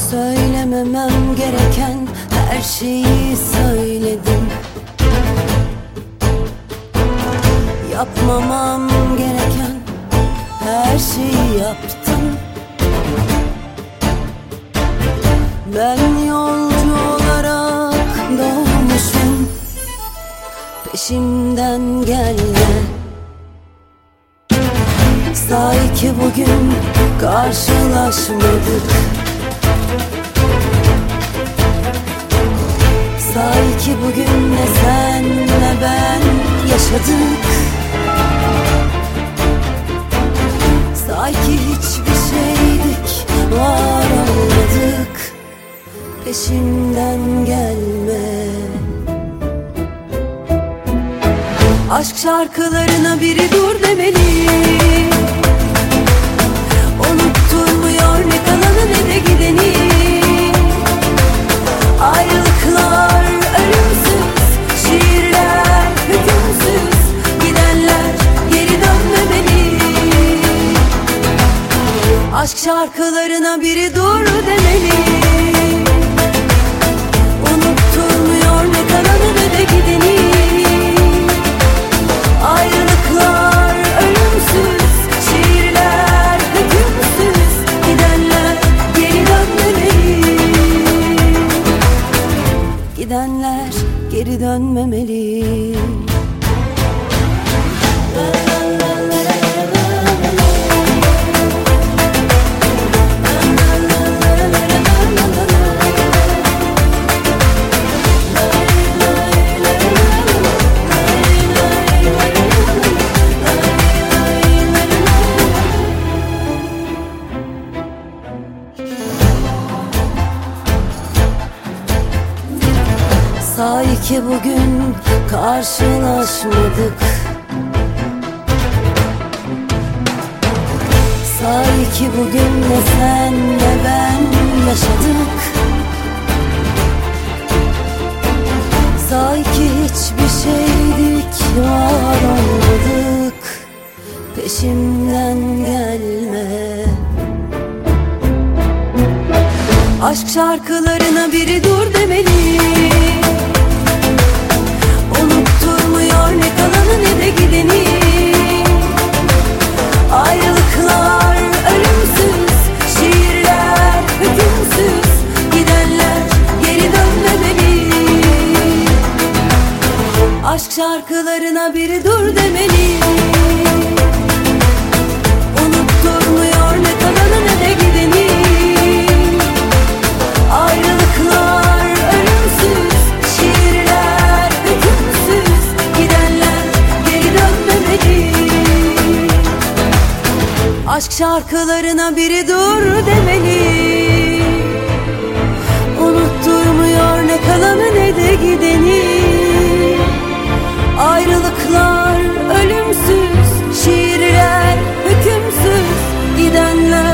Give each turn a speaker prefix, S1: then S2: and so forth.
S1: Söylememem gereken her şeyi söyledim. Yapmamam gereken her şeyi yaptım. Ben yolcu olarak doğmuşum, peşimden gelme. Sahi ki bugün karşılaşmadık. Sahi ki bugün ne sen ne ben yaşadık. Sahi ki hiçbir şeydik, var olmadık. Peşimden gelme. Aşk şarkılarına biri dur demeli. Unutturmuyor ne kalanı ne de gideni. Ayrılıklar ölümsüz, şiirler hükümsüz. Gidenler geri dönmemeli. Aşk şarkılarına biri dur demeli. Unutturmuyor ne kalanı ne de gideni. Ayrılıklar ölümsüz, şiirler hükümsüz. Gidenler geri dönmemeli. Gidenler geri dönmemeli. Sahi ki bugün karşılaşmadık. Sahi ki bugün ne sen ne ben yaşadık. Sahi ki hiçbir şeydik, var olmadık. Peşimden gelme. Aşk şarkılarına biri dur demeli. Unutturmuyor ne kalanı ne de gideni. Ayrılıklar ölümsüz, şiirler hükümsüz. Gidenler geri dönmemeli. Aşk şarkılarına biri dur demeli. Unutturmuyor ne kalanı ne de gideni. Ayrılıklar ölümsüz, şiirler hükümsüz. Gidenler geri dönmemeli. Aşk şarkılarına biri dur demeli. Unutturmuyor ne kalanı ne de gideni. Ayrılıklar ölümsüz, şiirler hükümsüz. Gidenler